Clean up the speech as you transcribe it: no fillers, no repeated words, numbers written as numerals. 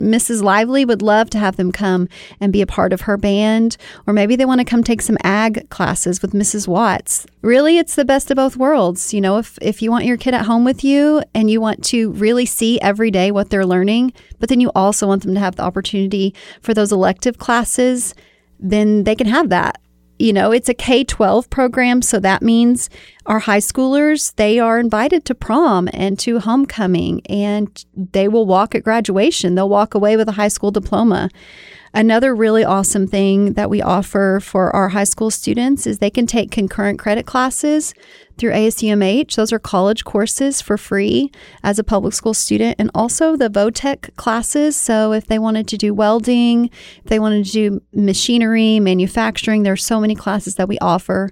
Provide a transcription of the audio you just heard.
Mrs. Lively would love to have them come and be a part of her band, or maybe they want to come take some ag classes with Mrs. Watts. Really, it's the best of both worlds. You know, if you want your kid at home with you and you want to really see every day what they're learning, but then you also want them to have the opportunity for those elective classes, then they can have that. You know, it's a K-12 program, so that means our high schoolers, they are invited to prom and to homecoming, and they will walk at graduation. They'll walk away with a high school diploma. Another really awesome thing that we offer for our high school students is they can take concurrent credit classes through ASUMH. Those are college courses for free as a public school student, and also the VOTEC classes. So if they wanted to do welding, if they wanted to do machinery, manufacturing, there's so many classes that we offer